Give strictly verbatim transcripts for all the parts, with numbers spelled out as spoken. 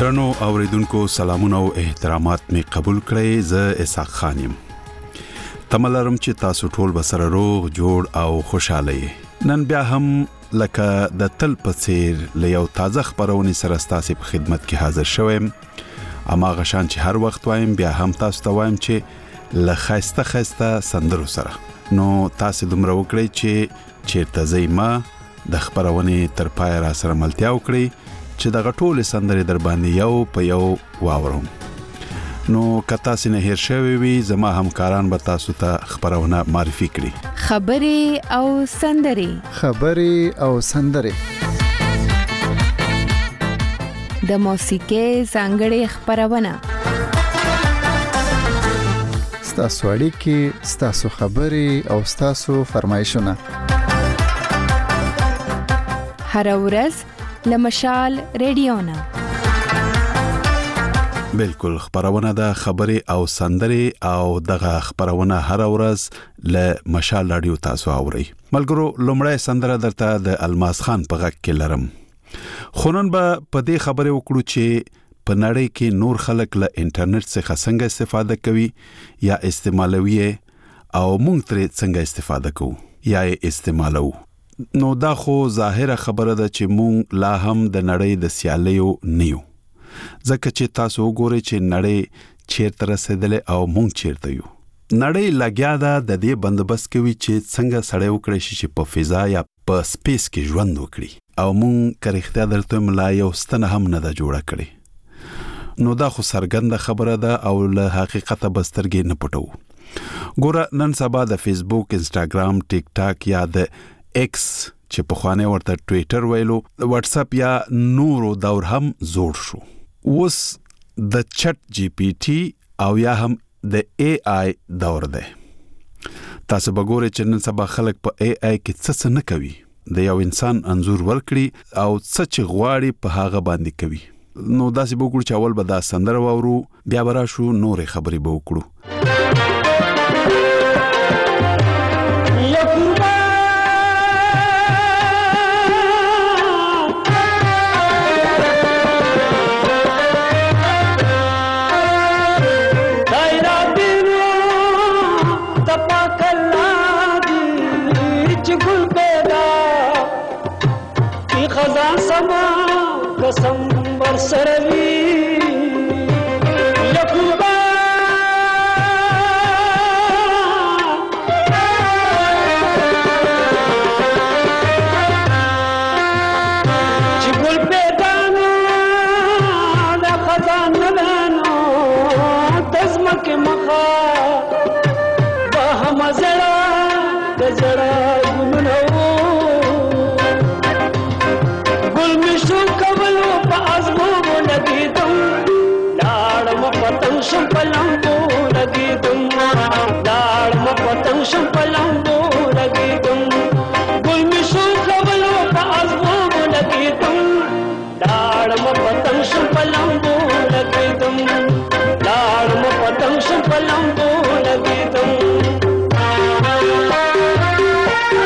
درنو اوریدونکو سلامونه او احترامات می قبول کړئ. زه اسحاق خان یم. تملرم چې تاسو ټول بسره روغ جوړ او خوشاله یې. نن بیا هم لکه د تل په څیر له یو تازه خبرونې سره ستاسو په خدمت کې حاضر شوم. اما غشان چې هر وخت وایم بیا هم تاسو ته وایم چې له خاسته خاسته سندرو سره نو تاسو دومره وکړئ چې چیرته زېما د خبرونې تر پای را سره ملتیا وکړئ چې د غټول سندرې در باندې یو په یو واورم. نو کتا سینه هیر شوی وي زما همکاران به تاسو ته خبرونه معرفي کړي. خبرې او سندرې خبرې او سندرې د موسیقۍ ځانګړې خبرونه ستاسو اړیکې ستاسو خبرې او ستاسو فرمایشونه هر ورځ لمشال ریډیونا. بالکل خبرونه د خبرې او سندرې او دغه خبرونه هر ورځ له مشال رادیو تاسو اورئ. ملګرو لومړی سندره درته د الماس خان په غږ کې لرم. خونن به په دې خبره وکړو چې په نړۍ کې نور خلک له انټرنیټ څخه څنګه استفاده کوي یا استعمالوي او موږ ترې څنګه استفاده کوو یا استعمالو. نو دا خو ظاهره خبره ده چې مونږ لا هم د نړۍ د سیالیو نیو. ځکه چې تاسو وګورئ چې نړۍ چیرته رسیدلې او مونږ چیرته یو. نړۍ لګیا ده د دې بندوبست کوي چې څنګه سړی وکړي شي چې په فضا یا په سپیس کې ژوند وکړي او مونږ کرختیا درته ملا یو ستنه هم نه ده جوړه کړې. نو دا خو سرګند خبره ده او له حقیقت بسترګې نه پټو. ګوره نن سبا د فیسبوک، انستاګرام، ټیک ټاک یا د ایکس چې په خوانه ورته ټویټر ویلو، واتس اپ یا نورو دور هم زوړ شو. اوس د چټ جی پی ټی او یا هم د ای آی دور ده. تاسو وګورئ چې نن سبا خلک په ای آی کې څه نه کوي، د یو انسان انزور ورکړي او څه چې غواړي په هغه باندې کوي. نو داسې وګورئ چې اول به دا سندره واورو بیا به راشو نورې خبرې به وکړو. قسم بر سروي یکوبا چې ګل پیدانو د خزان نانو تزمک مخا به هم زړه د زړه ګمنو ګل مشو شم پلنګو لګیدم داړ م پتنګ شم پلنګو لګیدم ګل می شو خبلو په ازغو لګیدم داړ م پتنګ شم پلنګو لګیدم داړ م پتنګ شم پلنګو لګیدم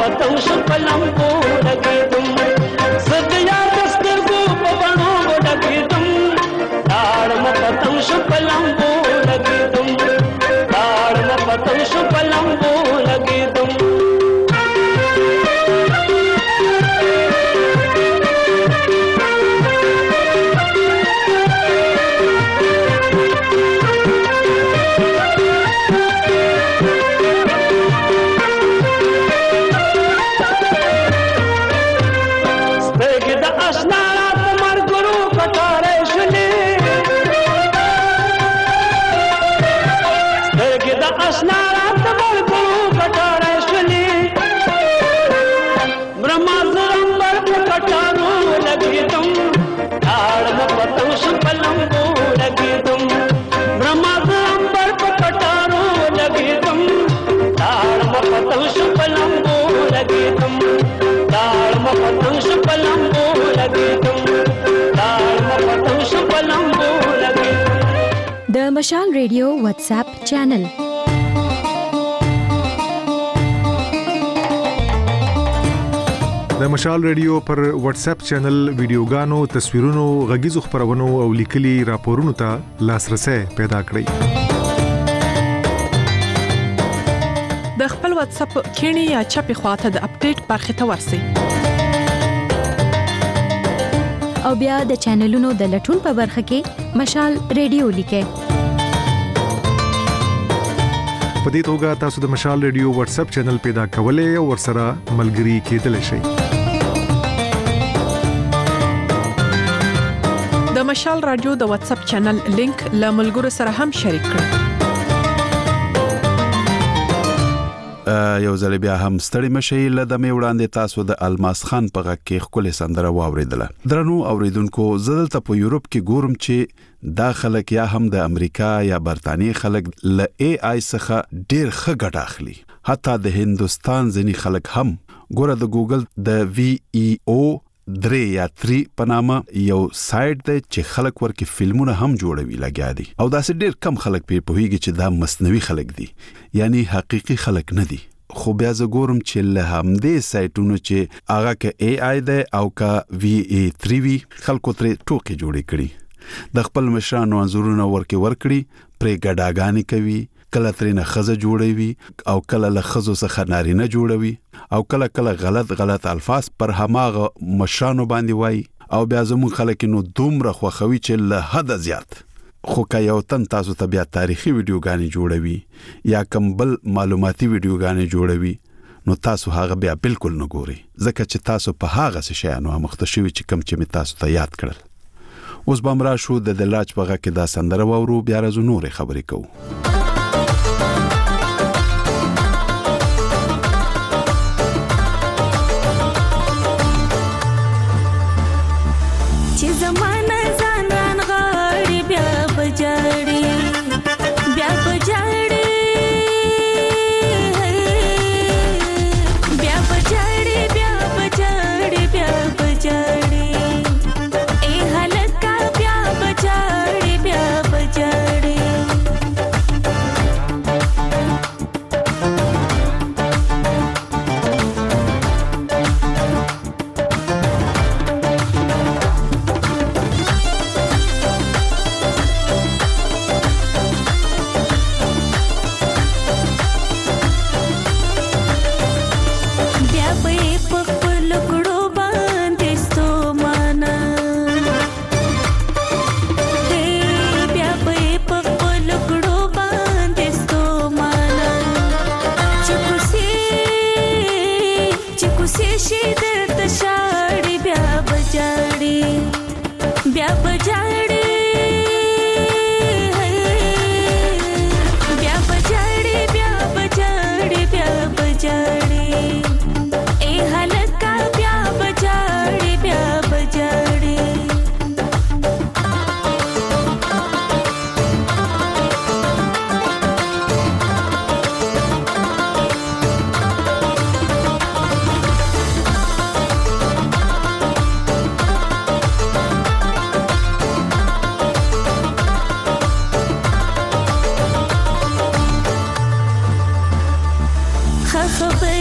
پتنګ شم پلمبو لګېدم زه د یار د سترګو په بڼو ولګېدم لاړم پتنګ شم پلمبو لګېدم لاړم پتنګ شم پلمبو لګېدم د مشال ریډیو واتس اپ چینل د مشال ریډیو پر واتس اپ چینل ویډیوګانو، تصویرونو، غږیزو خبرونو او لیکلي راپورونو ته لاسرسي پیدا کړئ. د خپل واتس اپ کینی یا چپی خواته د اپډیټ برخه ته ورسئ. او بیا د چینلونو د لټون په برخه کې مشال ریډیو لیکئ. په دې توګه تاسو د مشال ریډیو واتس اپ چینل پیدا کولای او ورسره ملګري کېدلی شئ. د مشال رادیو د واتس اپ چینل لینک له ملګرو سره هم شریک کړئ. یو ځل بیا هم ستړي مشي لدمه وړاندې تاسو د الماس خان په غږ کې خپل سندره واوریدله. درنو اوریدونکو، زدلته په یورپ کې ګورم چې دا خلک یا هم د امریکا یا برتانیې خلک ل ای آی څخه ډیر ښه ګټه اخلي. حتی د هندستان ځینی خلک هم ګوره د ګوګل د وی ای او درې یا تری په نامه یو سایت دی چې خلک ورکه فلمونه هم جوړوي لګیا دي، او داسې ډیر کم خلک په پوهیږي چې دا مصنوعي خلک دي، یعنی حقيقي خلک نه دي. خو بیا زه ګورم چې له همدې سایټونو چې هغه ک ای آی دی او کا وی ای تری وی خلکو ترې ټوکې جوړې کړي، د خپل مشرانو انزورونه ورکه ورکړي، پرې ګډاګانې کوي، کله ترینه خزه جوړوي او کله له خزو څخه نارینه جوړوي او کله کله غلط غلط الفاظ پر هماغه مشرانو باندې وای، او بیا زمون خلک نو دومره خوخوي چې له حد زیات. خو که یو تن تاسو ته بیا تاریخي ویډیوګانې جوړوي یا کوم بل معلوماتي ویډیوګانې جوړوي، نو تاسو هغه بیا بالکل نه ګوري، ځکه چې تاسو په هغه څه شیانو مخته شوي چې کوم چې می تاسو ته یاد کړل. اوس به مرا شو د دلاج په غږ کې دا سندره وورو، بیا راځو نورې خبرې کوو.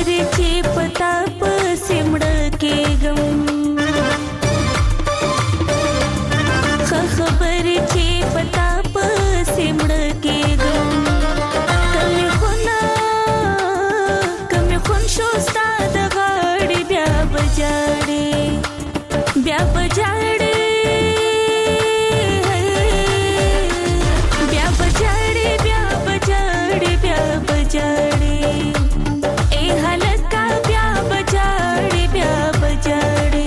خبرې چې پتا په سیمړه کېږم ښه خبرې چې پتا په سیمړه کېږم کمې خونه کمې خون شو ستا د غاړې بیا به جاړې بیا به جاړې بیا به جاړې بیا به جاړې بیا به جاړې اے هلکه بیا به جاړې بیا به جاړې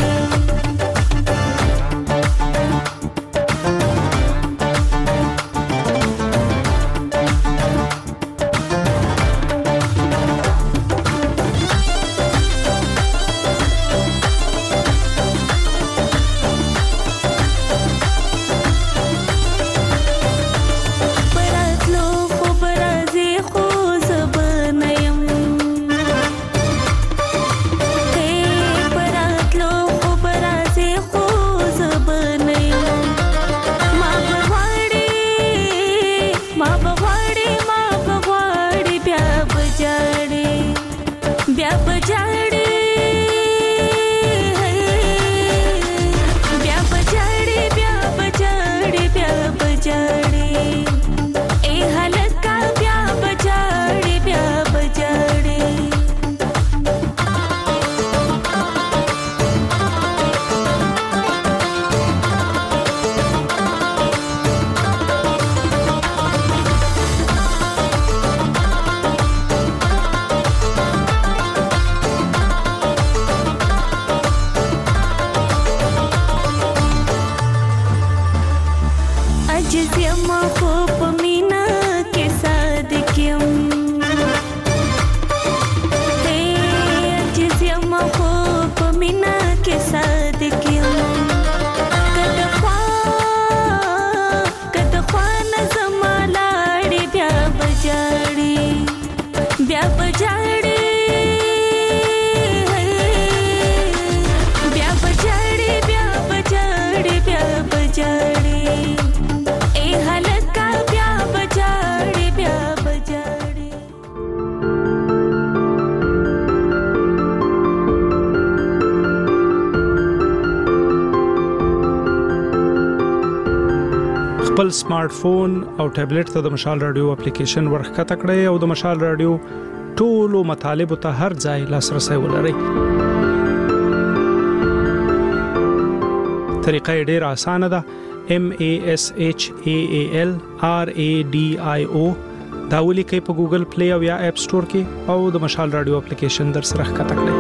خپل سمارټ فون او ټابلیټ ته د مشال رادیو اپلیکیشن ورخته کړئ او د مشال رادیو ټولو مطالب ته هر ځای لاسرسي ولرئ. طریقه ډېره اسانه ده. M A S H A A L R A D I O دا ولیکئ په ګوګل پلی او یا اپ سٹور کې او د مشال رادیو اپلیکیشن در سره ښکته کړئ.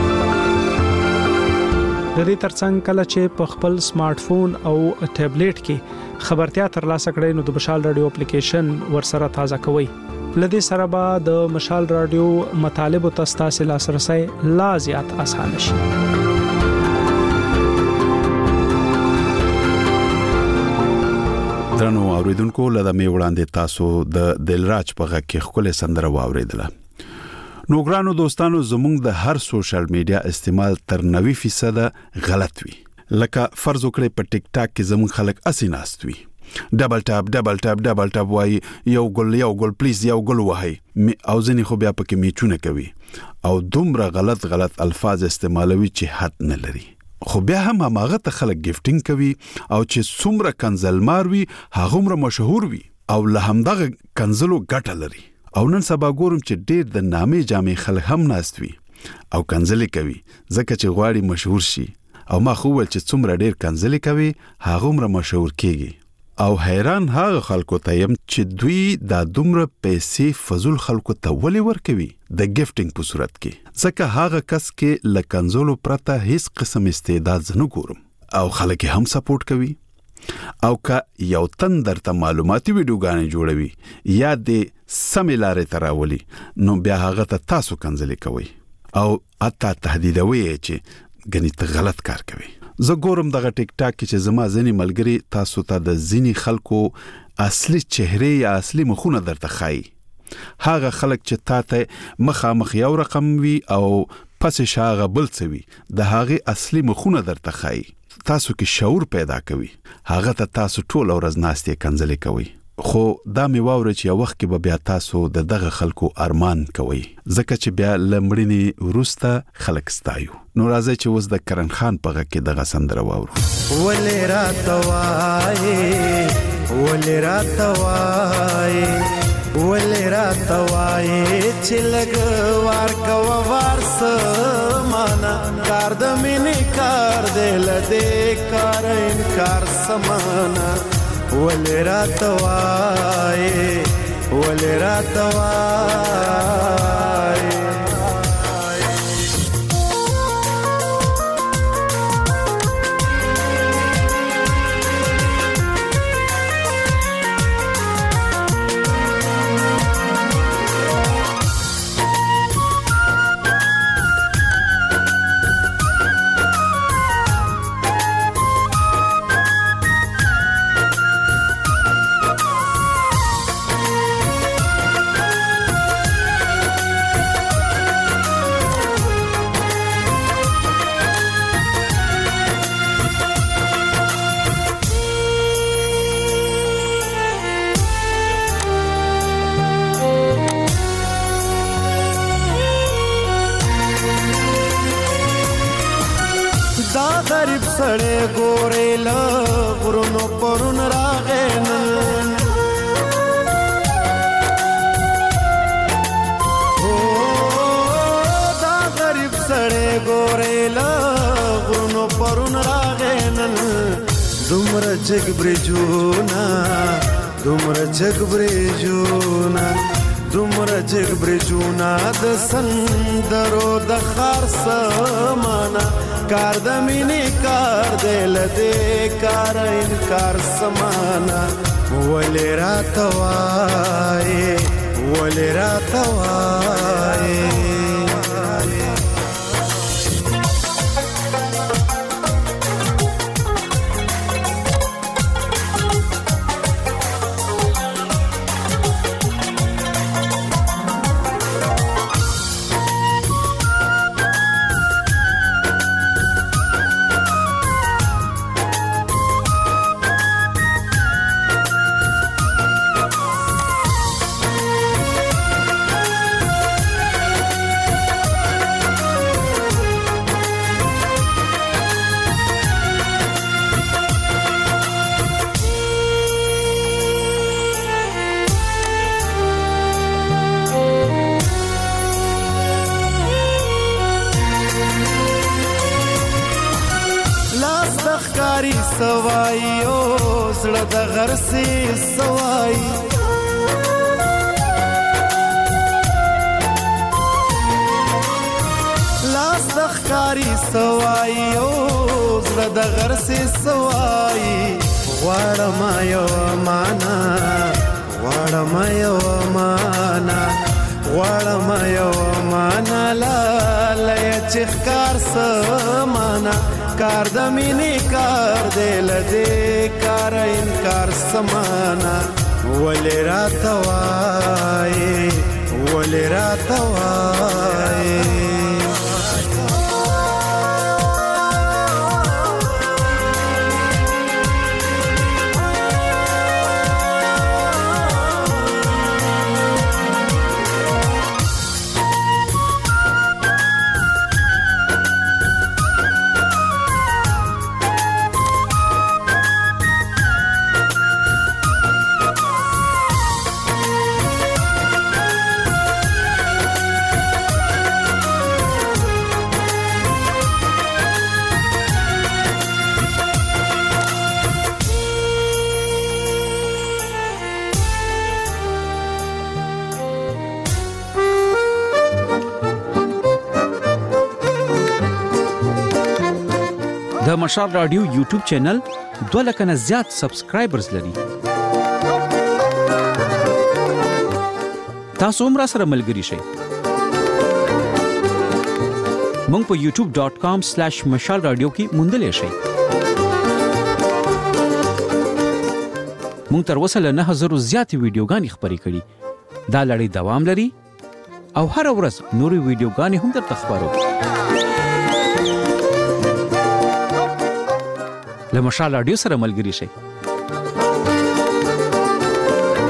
د دې ترڅنګ کله چې په خپل سمارټ فون او ټابلیټ کې خبرتیا ترلاسه کړئ نو د مشال رادیو اپلیکیشن ورسره تازه کوئ. لدې سره به د مشال رادیو مطالب او تاسو لاسرسي لا زیات اسانه شي. درنو اوریدونکو لدا می وړاندې تاسو د دلراج په غږ کې خپل سندره واوریدله. نو ګرانو دوستانو زموږ د هر سوشل میډیا استعمال تر نوي فیصد غلط وي. لکه فرض وکړئ په ټیک ټاک کې زموږ خلک اسیناست وي. ډبل ټاپ ډبل ټاپ ډبل ټاپ وای یو ګل یو ګل پلیز یو ګل وای او ځنی خو بیا پکې میچونه کوي او دومره غلط غلط الفاظ استعمالوي چې حد نه لري. خو بیا هم هغه ته خلک گیفټینګ کوي او چې څومره کنزلمار وي هغه مشهور وي او له همدغه کنزلو ګټه لري. او نن سبا ګورم چې ډېر د نامې جامې خلک هم ناست وي او کنزلي کوي ځکه چې غواړي مشهور شي. او ما خو ول چې څومره ډېر کنزلي کوي هغه مشهور کیږي. او حیران هغه خلکو ته يم چې دوی دا دومره پیسې فزول خلکو ته ولې ورکوي د گیفټینګ په صورت کې. ځکه هغه کس کې لکنزولو پرته هیڅ قسم استعداد نه ګورم او خلک هم سپورټ کوي. او که یو تن درته معلوماتي ویډیوګانې جوړوي یا د سمیلارې تراولي نو بیا هغه ته تاسو کنزلي کوي او حتی تهدیدوي چې غني ته غلط کار کوي. زه ګورم دغه ټیک ټاک کې چې زما ځینی ملګری تاسو ته د ځینی خلکو اصلي چهره یا اصلي مخونه درته خایي. هغه خلک چې تاته مخامخ یو رقم وي او پس شاغه بل څه وي د هغه اصلي مخونه درته خایي. تاسو کې شعور پیدا کوي. هغه ته تاسو ټول ورځ ناستې کنځلې کوي. خو دا مې واوري چې وخت کې به بیا تاسو د دغه خلکو ارمان کوي ځکه چې بیا لمړینی ورسته خلک ستایو نو راځي چې اوس د کرن خان په غږ کې دغه سندره واورو ولې راتوای ولې راتوای ولې راتوای چې لګ وار کو وار سمانا کار د مینې کار دل دې کار انکار سمانا ولې راتوای ولې راتوای غریب سړی ګورې له غرونو پرون راغې نن دا غریب سړی ګورې له غرونو پرون راغې نن دومره جګ برجونه دومره جګ برجونه دومره جګ برجونه د سندرو د خار سمانا کار د مینې کار دل دې کار انکار سمانا ولې راتوای ولې راتوای سوای او زړه د غرسي سوای لاس د خاري سوای او زړه د غرسي سوای غواړم یو معنا غواړم یو معنا غواړم یو معنا لا لای چې ښکار سمانا کار د مینې کار دل دې کار انکار سمانا ولې راتوای ولې راتوای د مشال رادیو یوټیوب چینل دوه لک نه زیات سبسکرایبرز لري. تاسو هم را سره ملګري شئ. مونږ په یوټیوب ډاٹ کام سلیش مشال رادیو کې موندلې شئ. مونږ تر اوسه له نه هزار زیات ویډیوګانې خبرې کړې. دا لړۍ دوام لري او هر ورځ نورې ویډیوګانې هم درته خبرو. له مشال رادیو سره ملګري شئ.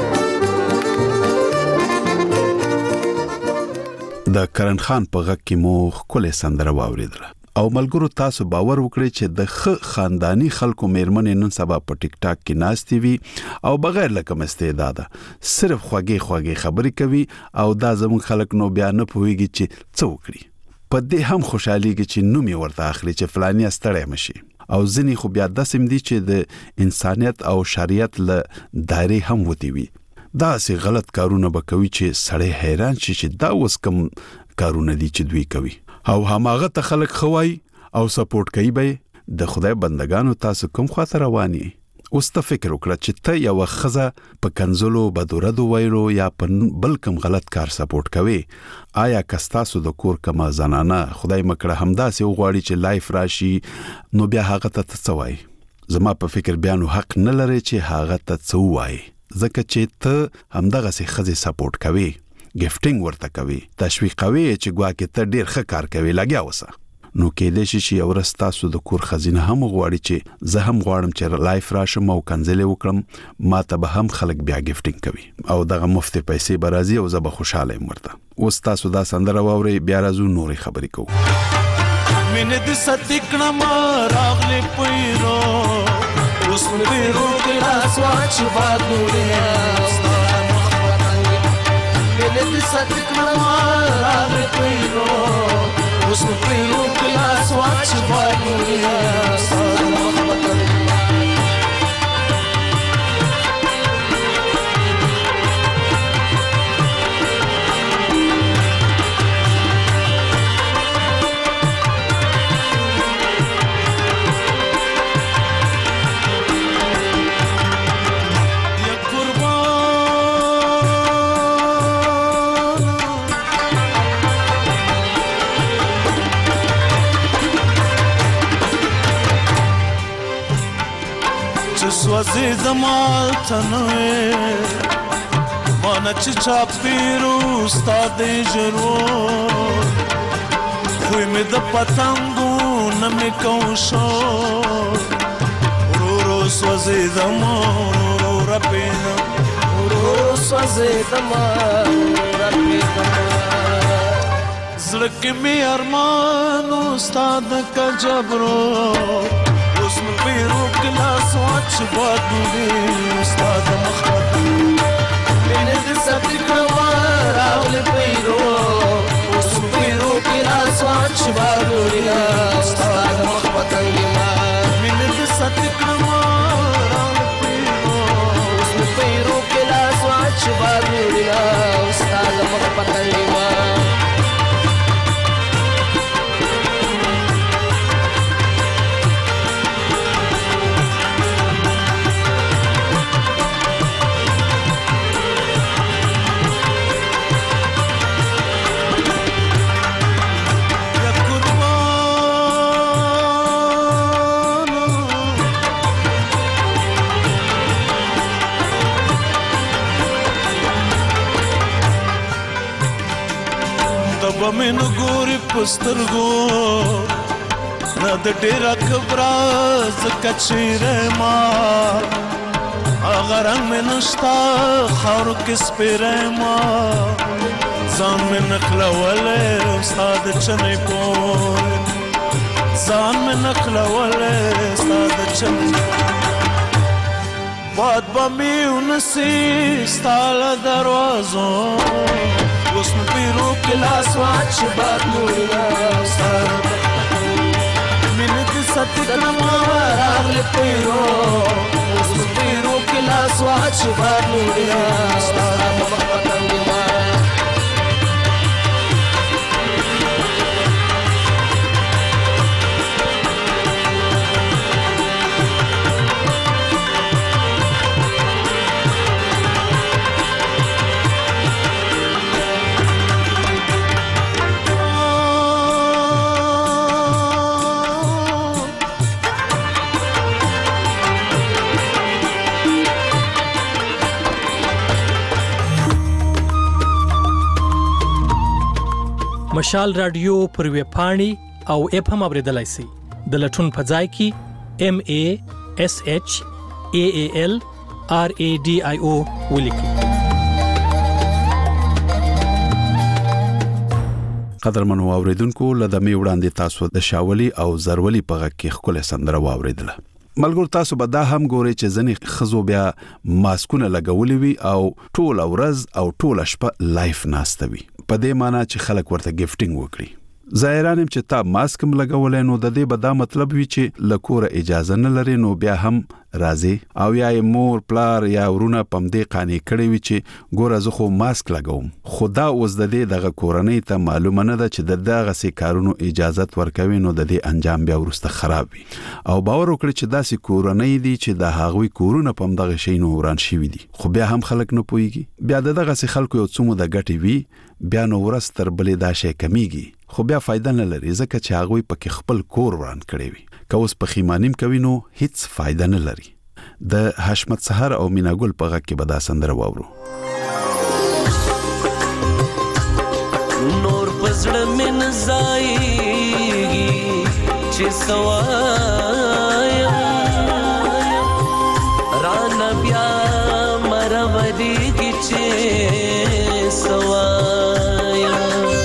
د کرن خان په غږ کې مو خپل سندره واوریدله او ملګرو تاسو باور وکړئ چې د خ خاندانی خلکو میرمنې نن سبا په ټیک ټاک کې ناشتي وي او بغیر لکه استعداد صرف خوږی خوږی خبرې کوي او دا زموږ خلک نو بیا نه پوهیږي چې څه وکړي په دې هم خوشحاليږي چې نوم یې ورته اخلي چې فلاني ستړی مشي او ځنی خو بیا د سم دي چې د انسانيت او شریعت له دایره هم وتی وي دا سي غلط کارونه بکوي چې سړی حیران شي چې دا اوس کوم کارونه دي چې دوی کوي او هماغه ته خلک خوای او سپورټ کوي به د خدای بندگانو تاسو کوم خاطر رواني اوس ته فکر وکړه چې ته یو خزه په کنزلو بدوردو وایرو یا په بل کوم غلط کار سپورټ کوي آیا کستاسو د کور کما زنانه خدای مکړه همداسې وغواړي چې لایف راشي نو بیا هغه ته څوای زما په فکر بیانو حق نه لري چې هغه ته څوای ځکه چې ته همدغه سي خزه سپورټ کوي ګفټینګ ورته کوي تشویق کوي چې ګواکې ته ډیر ښه کار کوي لګیا وسه نو کې دې شي چې اورستاسو د کور خزینه هم غواړي چې زه هم غواړم چې لایف راشم او کنځلې وکړم ما ته به هم خلک بیا ګفټینګ کوي او دغه مفت پیسې برازي او زه به خوشاله یم ورته اوس تاسو دا سندره واوري بیا راځو نورې خبرې کوو مینه د صدقنا ما راغلی پیرو اوس مې پیرو کې لاس واچ بادولې مینه د صدقنا ما راغلی پیرو اوس مې پیرو کې لاس واچ بادولې سوځي زمال تنوي مانا چې چا پیرو ستاد ضرور خوې مې د پتنګو نمې کو شو ورو سوځي زمال رپینا ورو سوځي زمال رپینا زړه کې مې ارمان ستاد کا جبرو اسم پیرو کلاس واچ بادولې استاد مخاط مینه د صدقنا راول پیرو اسم پیرو کلاس واچ بادولې استاد مخاط مینه د صدقنا راول پیرو اسم پیرو کلاس واچ بادولې استاد مخاط ومن ګوري پسترګو نه د ډېر خبره زکه چیرې ما اگر مې نشتا خاور کې سپېرې ما ځان مې نخلولې استاد چنې پور ځان مې نخلولې استاد چنې باد بمې ونسي ستاله دروازو اوس مې پیرو کې لاس واچ بادولې ستاره مینه د صدقنا ما راغلی پیرو اوس مې پیرو کې لاس واچ بادولې ستاره مشال رادیو پر وی پاڼي او اپ هم اوریدلای شي د لټون په ځای کې ام ا اس اچ ا ا ال ار ا ډي اي او ولیکئ قدرمنو اوریدونکو لدمه وړاندې تاسو د شاولي او زرولي په غږ کې خپل سندره واوریدله. ملګر تاسو به دا هم ګوري چې ځنې خزو بیا ماسکونه لګولې وي او ټول ورځ او ټول شپه لایف ناستوي. په دې معنی چې خلک ورته گیفټینګ وکړي. ظاهرانم چې تا ماسک هم لګولې نو د دې به دا مطلب وي چې لکوره اجازه نه لري نو بیا هم راځي او یا مور پلار یا ورونه پم دې قانی کړی وي چې ګوره زه خو ماسک لګوم. خدا اوس د دې دغه کورنۍ ته معلومه نه ده چې د دغه سي کارونو اجازه ورکوي نو د دې انجام بیا ورسته خراب وي او باور وکړي چې داسې کورنۍ دي چې د هغوی کورونه پم دغه شي نو وران شي دي خو بیا هم خلک نه پويږي. بیا دغه سي خلکو یو څومره د ګټي وي بیا نو ورستر بلې دا شي کمیږي خو بیا فائدہ نه لري ځکه چې هغه پکې خپل کور وران کړی وي. که اوس په خیمانیم کوي نو هیڅ فائدہ نه لري. د حشمت سحر او میناګل په غږ کې به دا سندره واورو. نور پزړه من زایږي چې سوایا ران بیا مروري کې چې سوایا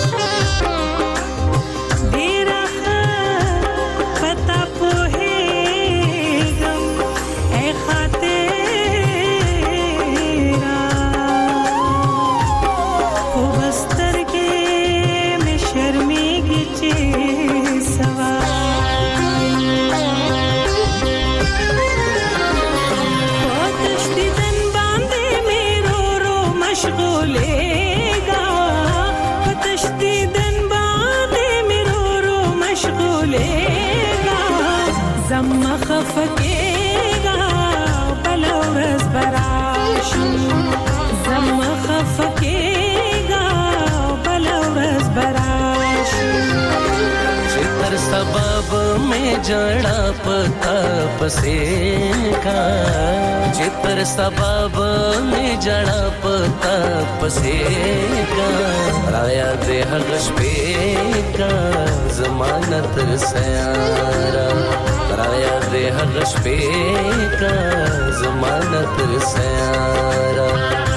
सबब में जड़ा पता पसे का जितर सबब में जड़ा पता पसे का राया दे हगश पे का जमानत सयारा राया दे हगश पे का जमानत सयारा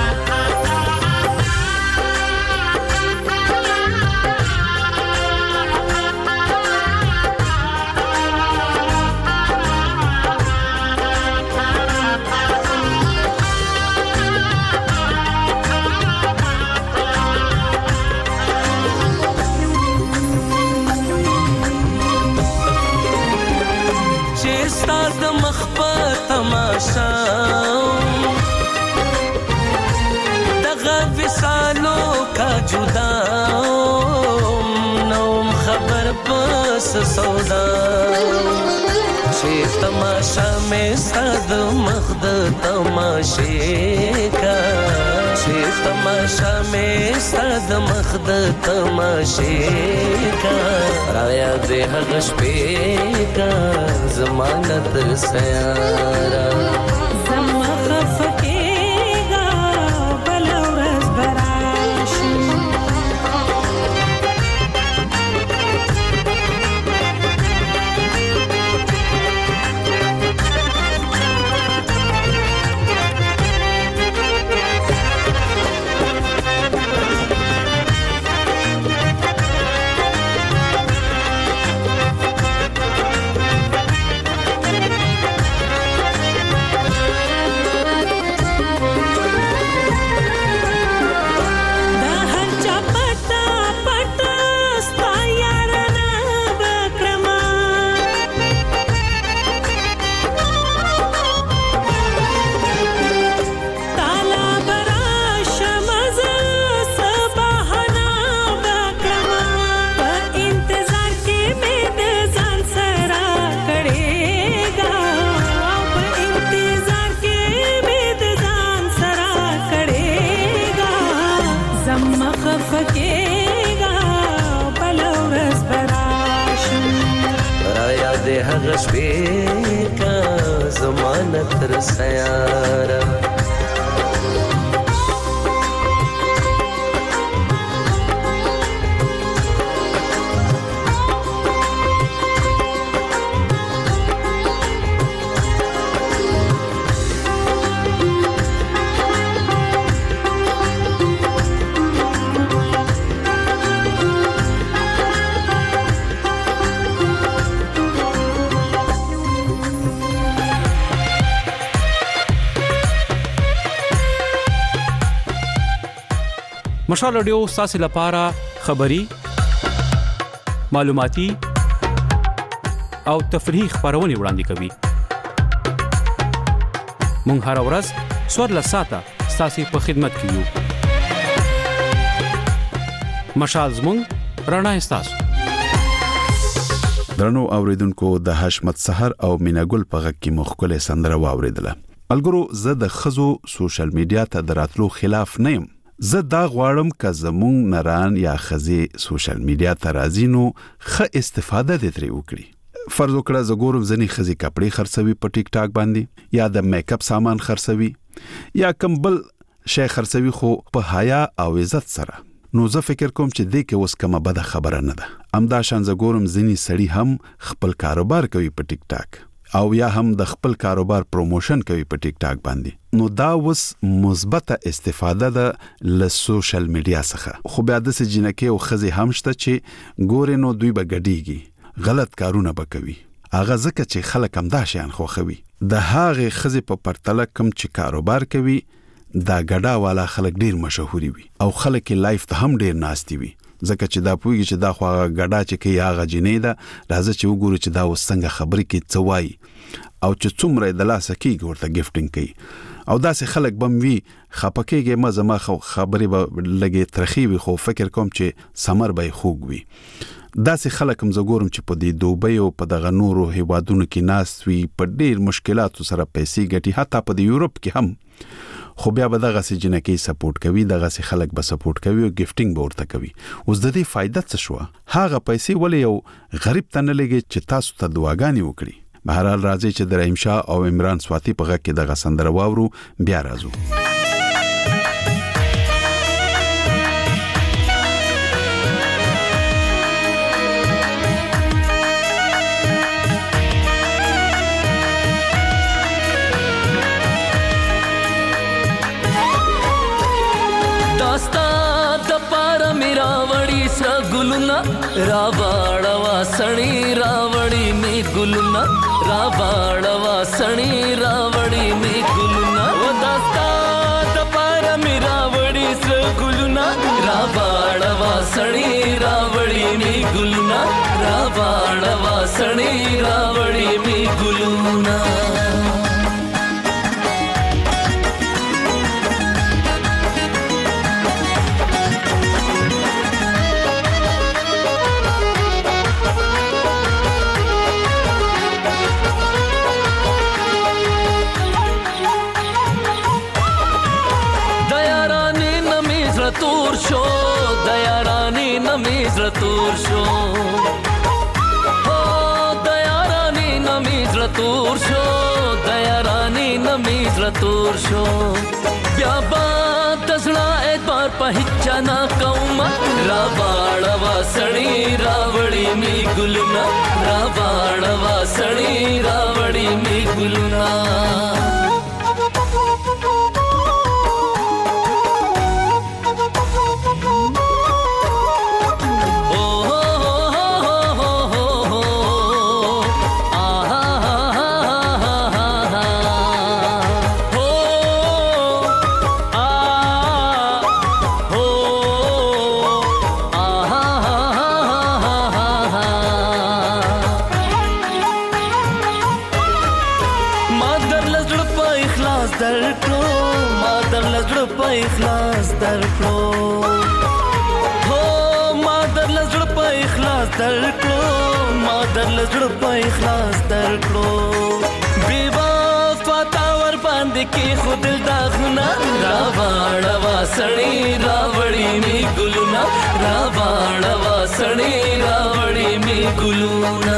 दगा विसालों का जुदा नौम खबर बस सौदा शे तमाशा में साद मख्द तमाशे का शे तमाशा में साद मख्द तमाशे का राया दे हगश पे का जमानत सयारा हगश पे का जमानत सयारा مشال رادیو تاسو لپاره خبري معلوماتي او تفریحي خبرونه وړاندې کوي. مونږ هر ورځ څوارلس ساعته تاسو په خدمت کې یو. مشال زموږ رڼا تاسو. درنو اوریدونکو د حشمت سحر او میناګل په غږ کې مخکله سندره واوریدله. الګورو زه د خزو سوشل میډیا ته دراتلو خلاف نه یم. زه دا غواړم ک زمون نران یا خزي سوشل میډیا ته راځي نو ښه استفاده دې ترې وکړي. فرض وکړه زه ګورم ځنی خزي کپڑے خرڅوي په ټیک ټاک باندې یا د میک اپ سامان خرڅوي یا کوم بل شی خرڅوي خو په حیا او عزت سره. نو زه فکر کوم چې دې کې اوس کومه بده خبره نه ده. امدا شان زه ګورم ځنی سړی هم خپل کاروبار کوي په ټیک ټاک او یا هم د خپل کاروبار پروموشن کوي په ټیک ټاک باندې. نو دا اوس مثبته استفاده ده له سوشل میډیا څخه. خو بیا د سجنکه او خزي هم شته چې ګورې نو دوی به ګډيږي غلط کارونه وکوي. هغه ځکه چې خلک هم دا شیان خوخوي. د هغه خزي په پرتله کم چې کاروبار کوي دا ګډا والا خلک ډیر مشهوري وي او خلک لایف ته هم ډیر ناشتي وي. ځکه چې دا پوهیږي چې دا خو ګډا چې کوي هغه جنې ده. راځي چې وګورو چې دا وسنګ خبرې کې څوای او چې څومره د لاسه کېږي ورته گیفټینګ کوي او داسې خلک بم وی خپکهږي. ما زما خبرې به لګي ترخی وي خو فکر کوم چې سمر به خوګ وي. داسې خلک هم زګورم چې په دې دوبۍ او په دغه نورو هیوادونو کې ناس وي په ډیر مشکلاتو سره پیسې ګټي حتی په یورپ کې هم. خو بیا به دغه سي جنکی سپورټ کوي دغه سي خلک به سپورټ کوي او گیفټینګ به ورته کوي. اوس د دې فائدہ څه شو؟ هغه پیسې ولې یو غریب ته نه لګي چې تاسو ته دعاګانې وکړي. بهرحال راځي چې د رحیم شاه او عمران سواتی په غږ کې دغه سندره واورو بیا راځو. रावाड़वा सणी रावड़ी में गुलना रावाड़वा सणी रावड़ी में गुलना वो दास्ता दपारा में रावड़ी से गुलना रावाड़वा सणी रावड़ी में गुलना रावाड़वा सणी रावड़ी में गुलना तूर शो दया रानी नमीज रतूर शो हो दया रानी नमीज रतूर शो दया रानी नमीज रतूर शो ब्याबा तसड़ा एक बार पहिचा ना कौमा रावाड़वा सणी रावड़ी में गुलना रावाड़वा सणी रावड़ी में गुलना इखलास दरकलो हो मादर लजड़ पे इखलास दरकलो मादर लजड़ पे इखलास दरकलो बेवफा तावर बांध के खुद दागना रावाड़वा सणी रावड़ी में गुलना रावाड़वा सणी रावड़ी में गुलना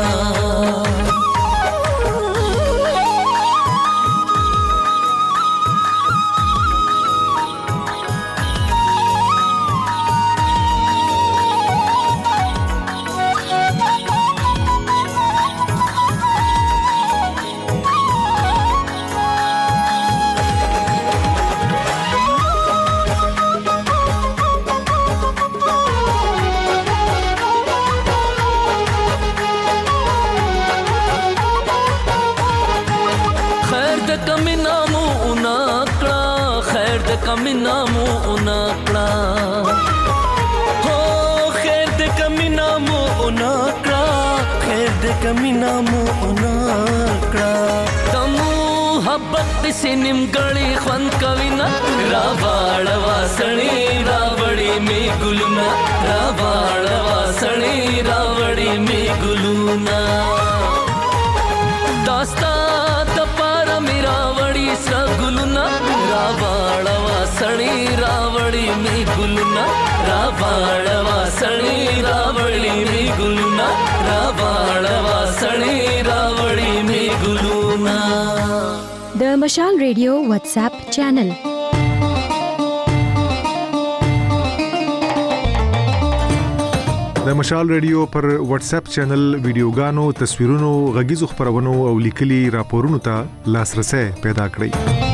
कमी नामू उनाकड़ा د کمینا مو اونکړه د محبت سینم غړي خوان کوینا را واړوا سړی را وړي می ګلونا را واړوا سړی را وړي می ګلونا داستا د پار میرا وړي سر ګلونا را واړوا سړی را وړي می ګلونا را واړوا سړی را وړي می ګلونا را واړوا سړی را وړي می ګلونا د مشال ریډیو واتس اپ چینل د مشال ریډیو پر واتس اپ چینل ویډیوګانو تصویرونو غږیزو خبرونو او لیکلي راپورونو ته لاسرسي پیدا کړئ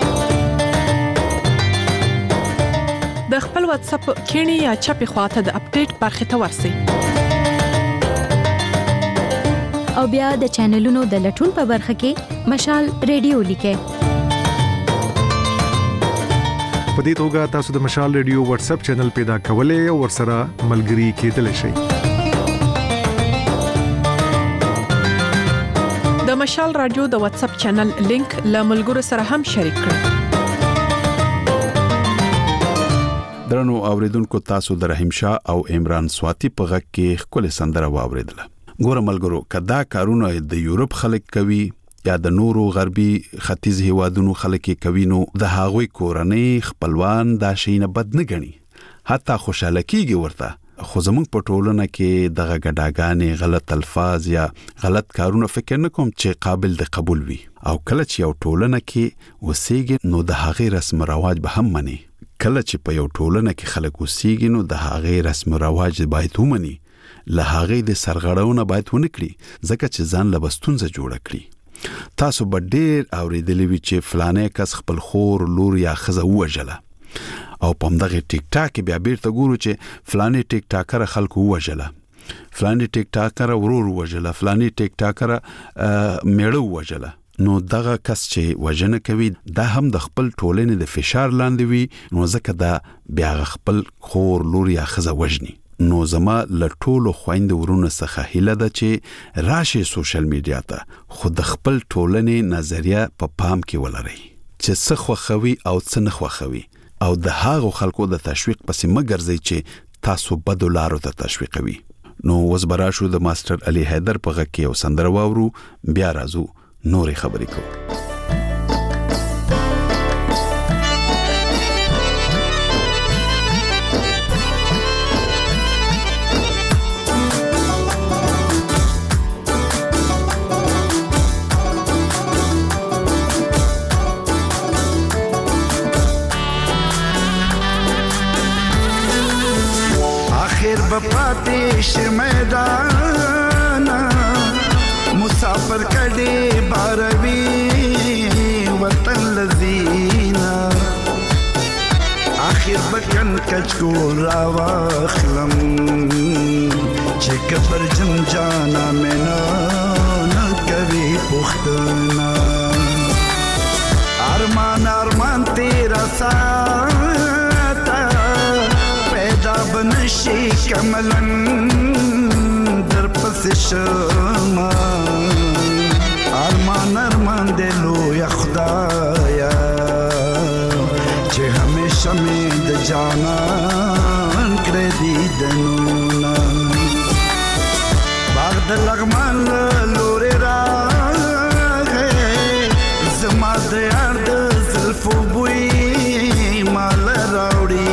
د خپل واتس اپ کینی یا چپی خواته د اپډیټ برخه ته ورسی او بیا د چینلونو د لټون په برخه کې مشال ریډیو لیکه په دې توګه تاسو د مشال ریډیو واتس اپ چینل پیدا کولای او ورسره ملګري کېدلی شئ د مشال رادیو د واتس اپ چینل لینک له ملګرو سره هم شریک کړئ درنو اوریدونکو تاسو د رحیم شاه او عمران سواتی په غږ کې خپل سندره واوریدله ګوره ملګرو کدا کارونه د یورپ خلک کوي یا د نورو غربي ختیځ هیوادونو خلک کوي نو د هغوی کورنۍ خپلوان دا شي نه بد نه غني حتی خوشاله کیږي ورته خو زموږ په ټولنه کې دغه ګډاګانې غلط الفاظ یا غلط کارونه فکر نه کوم چې قابل د قبول وي او کله چې یو ټولنه کې وسیږي نو د هغې رسم رواج به هم مني کله چې په یو ټولنه کې خلک وسیږي نو د هغې رسم رواج باید ومني له هغې د سرغړونه باید ونکړي ځکه چې ځان له بستونزه جوړ کړي تاسو به ډېر اورېدلی وي چې فلانه کس خپل خور لور یا ښځه ووژله او په همدغه ټیک ټاک کې بیا بیرته ګورو چې فلانه ټیک ټاکر خلکو ووژله فلانه ټیک ټاکر ورور ووژله فلانه ټیک ټاکر میړه ووژله نو دغه کس چې وژنه کوي دا هم د خپل ټولنې د فشار لاندې وي نو ځکه دا بیا خپل خور لور یا ښځه وژني نو زما لټولو خويند ورونه څخه هیله ده چې راشي سوشل میډیا ته خود خپل ټولنې نظریه په پا پام کې ولري چې څه خوخوي او څه نه خوخوي او د هغو خلکو د تشویق پسې مګرځي چې تاسو بدو لارو ته تشویقوي نو وس براشو د ماستر علي حیدر په غږ کې یو سندره واورو بیا راځو نورې خبرې کوو بپاتیش میدانا مسافر کڑی باروی وطن لذینا آخر بکن کچکو راواخلم چک پر جم جانا مینا نکوی پختنا ارمان ارمان تیرا ساتا بنشي کملن در پس شما ارمان ارمان دلو یا خدایا چې همیشه می د جانان کړې دي دنونا باغ د لغمان لوري راغې زما د یار د زلفو بوی مال راوړي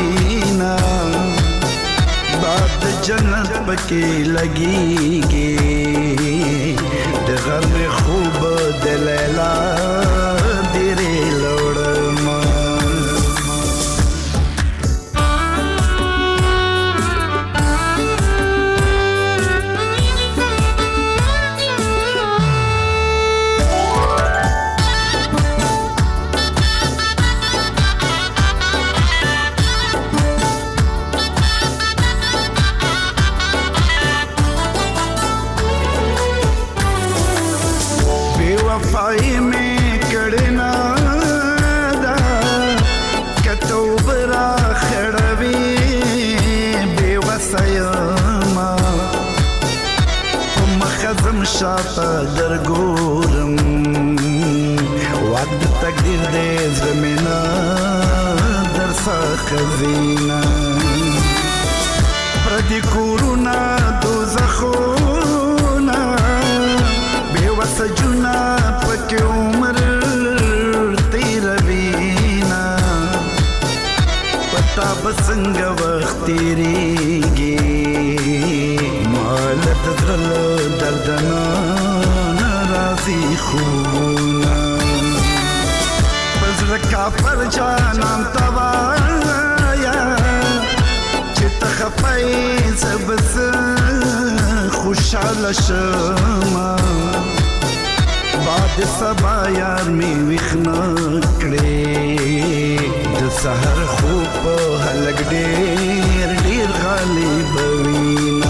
جنت پکی لگیږي د غم خوب د لیلا ډېرې لوړم वफाई में कड़ना दा कतो बरा खड़वी बेवसयमा मखज़ هم شاته درګورم واک د تقدیر دې زمینا درسا خزینا پردی کورونا دوزخونا بے وسجونا پکې عمر تیروینا پتا بسنګ وخت تیریږي مال تدرل دردنا ناراضی خونا پزر کافر جانم توایا چه تخفی زبس خوشحال شما بعد سبا یار می ویخنا کړي د سحر خوب په هلک ډیر ډیر غالب وینا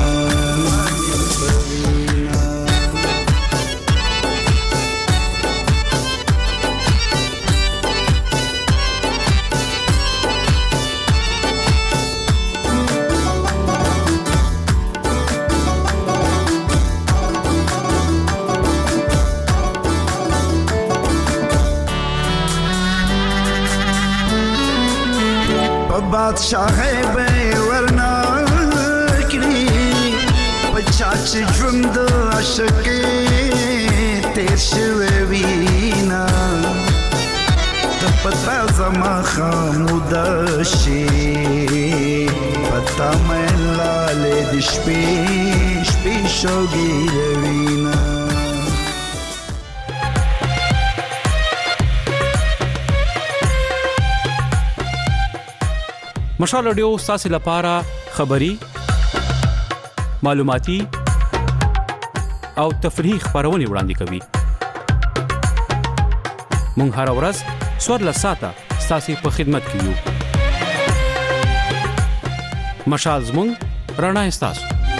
بادشاہی بے ورنا کری پچاچ ژوند عاشقی تیر شوی وینا ته پتا زما خاموده شي پتا مې لاله د شپې شپې شوګیره وینا مشال رادیو ستاسو لپاره خبری معلوماتي او تفریحي خبرونه وړاندې کوي مونږ هر ورځ سوړ لساته ستاسو په خدمت کې یو مشال زمونږ رڼا ستاسو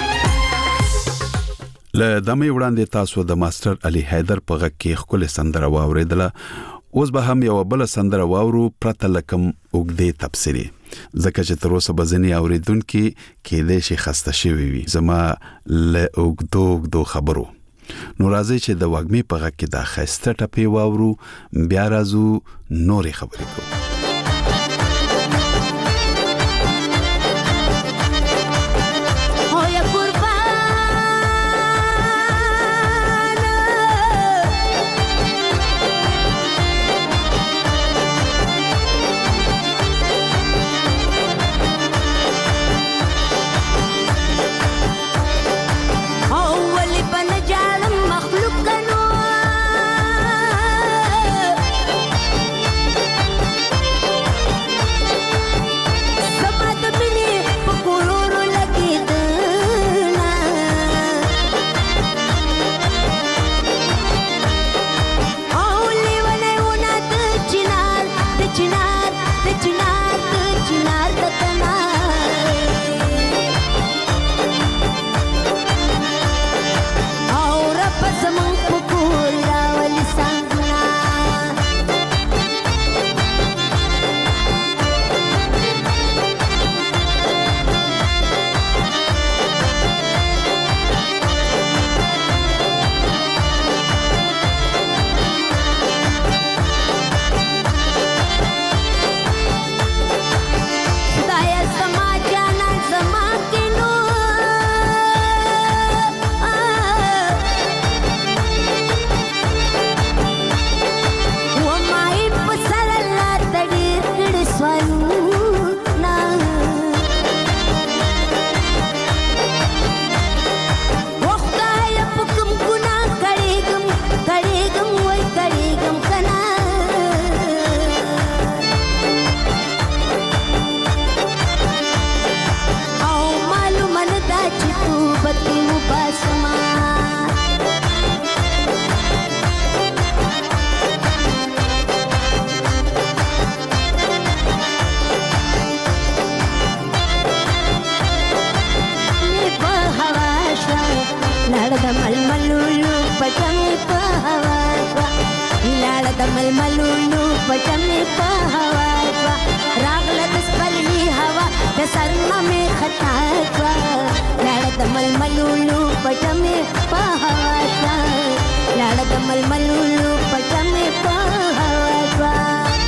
له دمه وړاندې تاسو د ماستر علي حیدر په غږ کې خپل سندره واوریدله اوس به هم یو بل سندره واورو پرته لکم وګدې تفسیری ځکه چې تر اوسه بزنی اوریدونکو کې د شي خسته شوی وي زما له وګدو وګدو خبرو نو راځي چې د وګمې په غږ کې د خسته ټپی واورو بیا راځو نورې خبرې کوو ململونو پټمې په هوا شوه راغله د سپرلي هوا د سر نه مې خطا شوه لاړه د ململولو پټمې په هوا شوه لاړه د ململولو پټمې په هوا شوه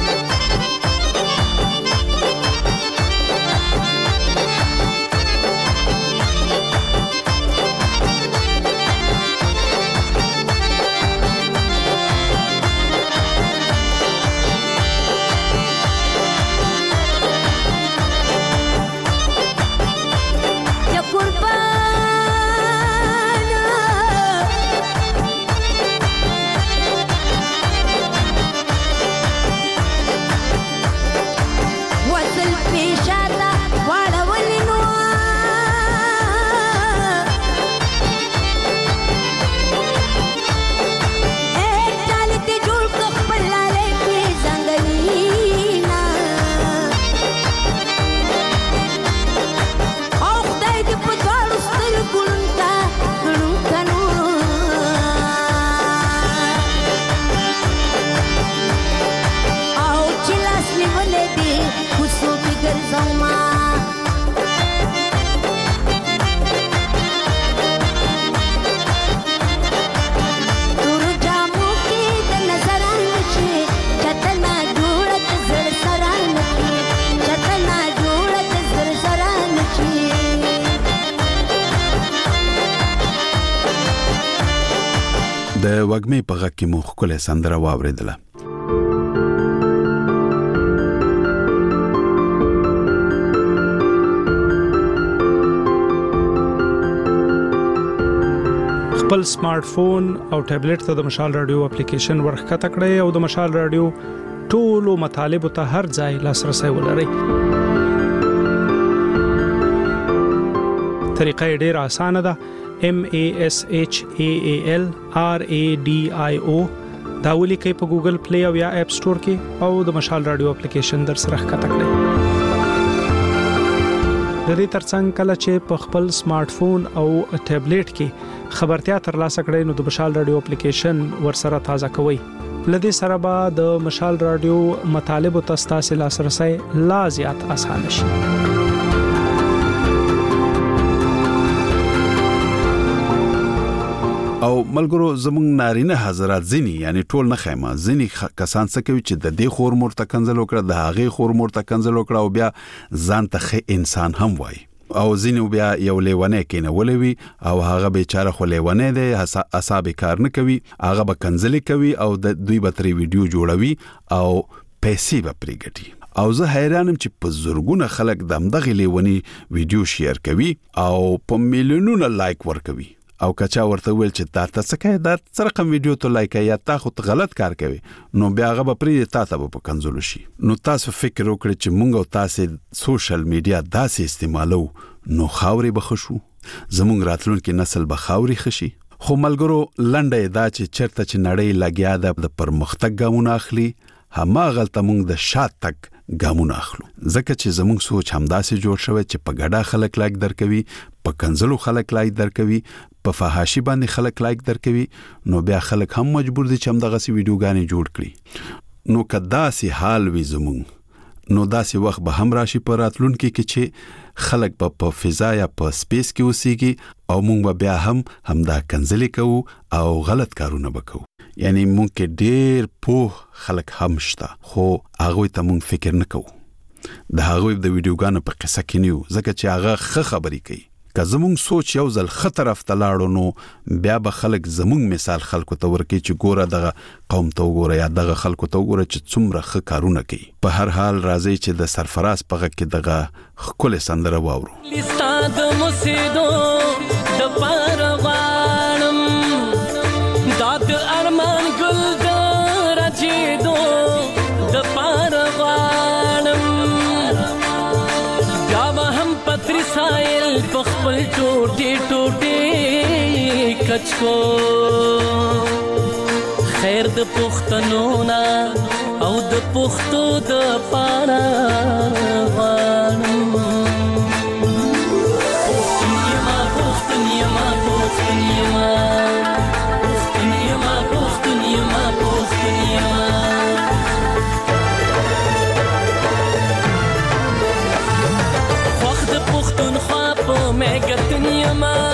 د وګمې په غږ کې مو ښکلې سندره واورېدله. خپل سمارټ فون او ټابلیټ ته د مشال رادیو اپلیکیشن ورخکته کړئ او د مشال رادیو ټولو مطالبه ته هر ځای لاسرسي ولرئ. طریقه ډیره اسانه ده. M A S H A A L R A D I O دا ولیکئ په ګوګل پلی او یا اپ سٹور کې او د مشال رادیو اپلیکیشن در سره ښکته کړئ. د دې ترڅنګ کله چې په خپل سمارټ فون او ټابلیټ کې خبرتیا ترلاسه کړئ نو د مشال رادیو اپلیکیشن ورسره تازه کوئ. لدې سره به د مشال رادیو مطالبه ته ستاسو لاسرسي لا زیات آسان شي. او ملګرو زمونږ نارینه حضرات ځینی یعنی ټول نه خیمه ځینی کسان څه کوي چې د دې خور مور تکنزل وکړه د هغه خور مور تکنزل وکړه او بیا ځان ته خې انسان هم وای او ځینی بیا یو لیونه کینه ولوي او هغه بیچاره خو لیونه دی حساب کار نه کوي هغه به کنزلی کوي او د دوی به تری ویډیو جوړوي او پیسې به پریګټي او زه حیرانم چې په زورګونه خلک د امدغه لیونی ویډیو شیر کوي او په میلیونونو لایک ورکوي او کچا ورته ویل چې تا ته څه کوي دا سره کوم ویډیو ته لایک یا تا خو غلط کار کوي نو بیا هغه به پری تا ته په کنزول شي. نو تاسو فکر وکړئ چې مونږ او تاسو سوشل میډیا داسې استعمالو نو خاوري بخښو زمونږ راتلونکي نسل به خاوري خشي. خو ملګرو لنډه دا چې چرته چې نړۍ لګیا ده د پرمختګ ګامونه اخلي هماغلته مونږ د شات تک ګامونه اخلو ځکه چې زمونږ سوچ همداسې جوړ شوی چې په ګډه خلک لایک درکوي په کنزلو خلک لایک درکوي په فحاشي باندې خلک لایک درکوي نو بیا خلک هم مجبور دي چې همدغه سي ویډیوګانې جوړ کړي. نو کدا سي حال وي زمونږ نو داسې وخت به هم راشي په راتلونکي کې چې خلک په په فضا یا په سپیس کې اوسېږي او مونږ به بیا هم همدا کنزلي کوو او غلط کارونه وکړو. یعنی مونږ کې ډېر پوه خلک هم شته خو هغه ته مونږ فکر نه کوو د هغه د ویډیوګانو په قصه کې نیو ځکه چې هغه ښه خبرې کوي. که زمونږ سوچ یو ځل خطر افتلاړو نو بیا به خلک زمونږ مثال خلکو ته ورکړي چې ګوره دغه قوم ته وګوره یا دغه خلکو ته وګوره چې څومره ښه کارونه کوي. په هر حال راځي چې د سرفراز په غږ کې دغه ښکلې سندره واورو. لستاد مسیدو د پروانم داد ارمان ګل د راجیدو د پروانم یا هم پتری سایل پخپل ټوټي ټوټي کچکو خیر د پښتنو نا او د پښتو د پاره غوانم پښتنیما پښتنیما پښتنیما پښتنیما پښتنیما پښتنیما خوخ د پښتون خوا په مګتنیما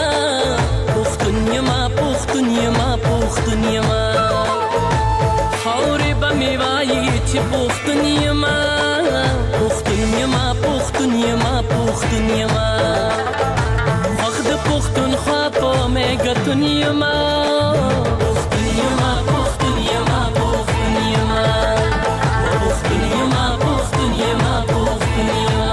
پښتون یما خاورې به مې وایي چې پښتون یما پښتون یما پښتون یما پښتون یما خوښ د پښتونخوا په میګتون یما پښتون یما پښتون یما پښتون یما پښتون یما پښتون یما پښتون یما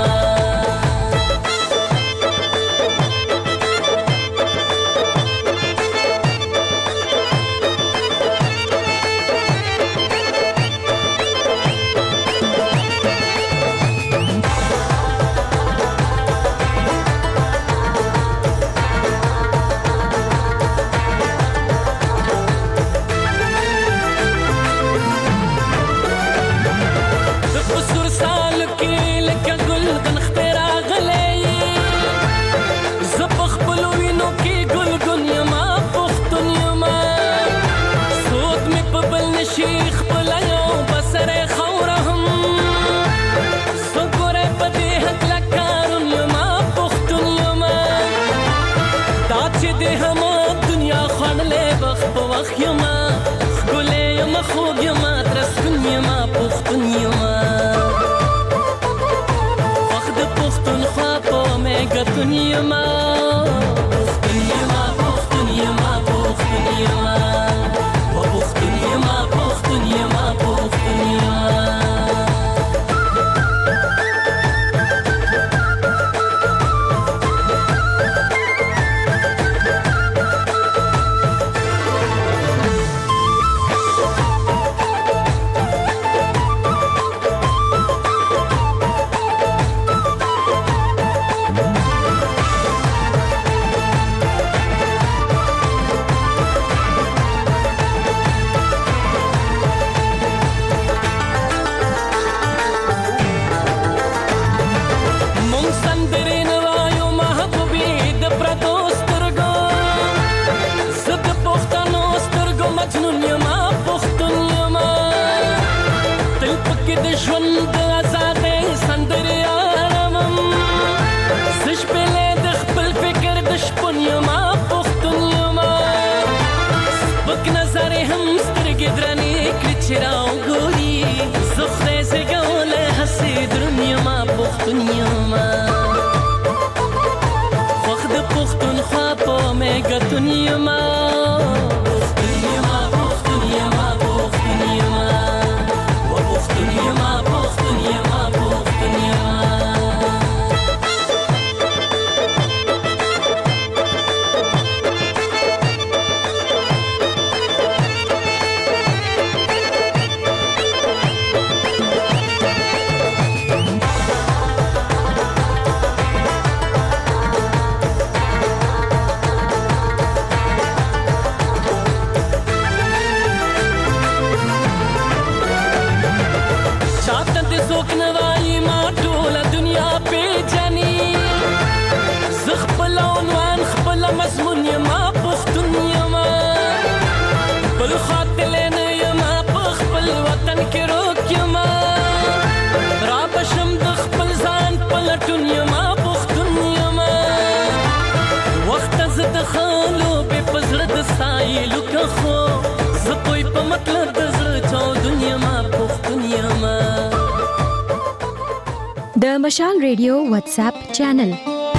د مشال ریډیو واتس اپ چینل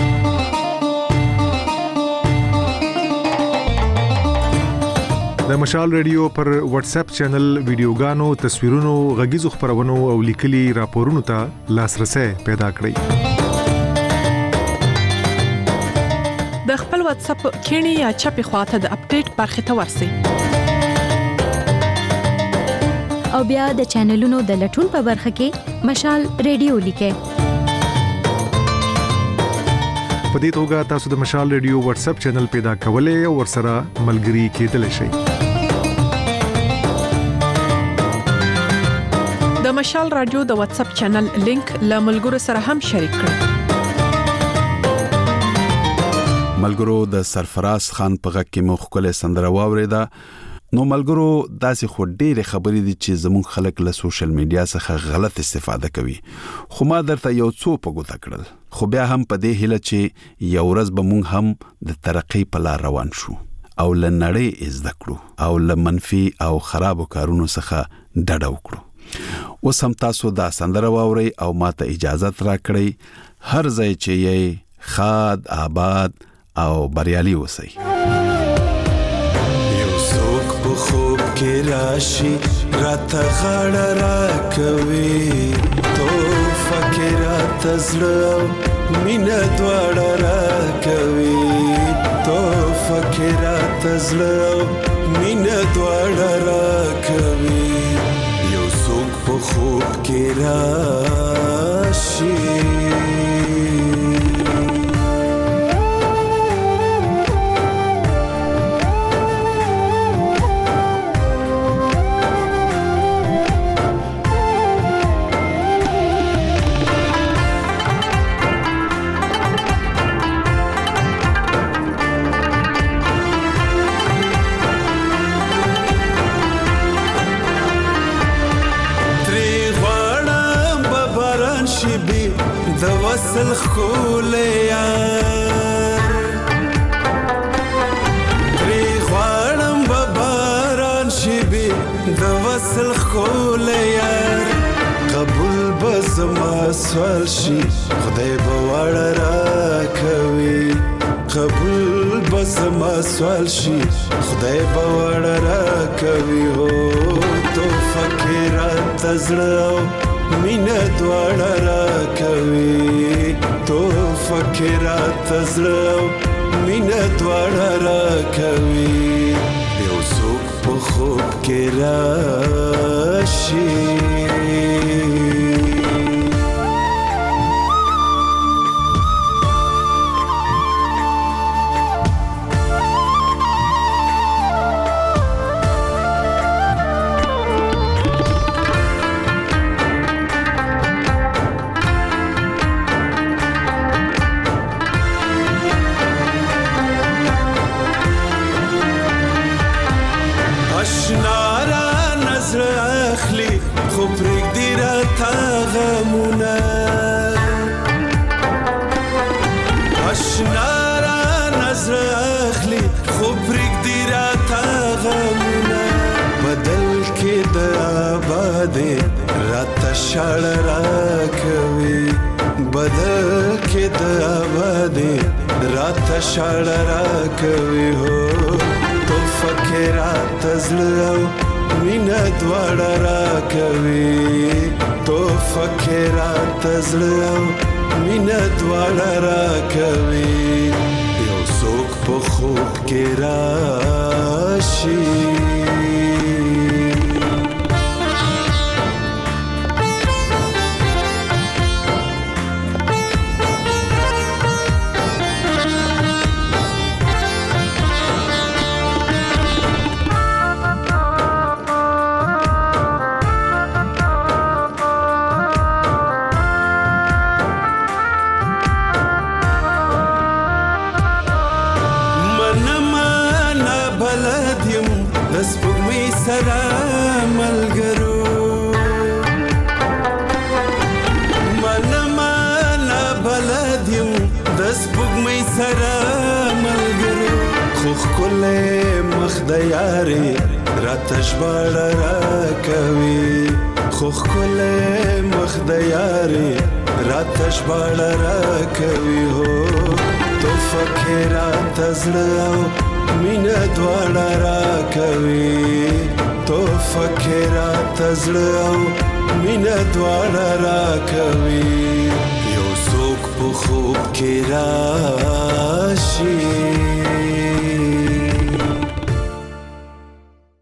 د مشال ریډیو پر واتس اپ چینل ویډیوګانو تصویرونو غږیزو خبرونو او لیکلي راپورونو ته لاسرسي پیدا کړئ د خپل واتس اپ کینی یا چپی خواته د اپډیټ برخه ته ورسی او بیا د چینلونو د لټون په برخه کې مشال ریډیو لیکه په دې توګه تاسو د مشال ریډیو واتس اپ چینل پیدا کولای او ورسره ملګري کېدلی شئ د مشال رادیو د واتس اپ چینل لینک له ملګرو سره هم شریک کړئ ملګرو د سرفراز خان په غږ کې مخ کله سندره واوریدا نو ملګرو داسې خو ډېرې خبرې دي چې زموږ خلک له سوشل میډیا څخه غلط استفاده کوي خو ما درته یو څو په ګوته کړل خو بیا هم په دې هیله چې یو ورځ به موږ هم د ترقۍ په لار روان شو او لنړې زده کړو او لمنفي او خراب کارونو څخه ډډه وکړو. اوس هم تاسو دا سندره واورئ او ماته اجازه راکړئ هر ځای چې یې خاد آباد او بریالي اوسئ. یو څوک په خوب کې راشي راته غاړه راکوي توفه کې راته زړه مینه دواړه راکوي توفه کې راته زړه مینه دواړه راکوي یو څوک په خوب کې راشي. وصل خول یار تری خوانم بباران شبی د وصل خول یار قبول بزما سوال شي خدای بوړ را کوي قبول بزما سوال شي خدای بوړ را کوي هو تو فکرات زړه مینه دواړه راکوي تو فکرات زړه مینه دواړه راکوي یو څوک په خوب کې راشي. شړ راکوي بدل کې د آبادې رات شړ راکوي هو تو فکرات زړه مینه دواړه راکوي تو فکرات زړه مینه دواړه راکوي یو څوک په خوب کې راشي. یاري راتش بړ راکوي خو خل مخ د یاري راتش بړ راکوي هو تو فکرات زړه مینه دواړه راکوي تو فکرات زړه مینه دواړه راکوي یو څوک په خوب کې راشي.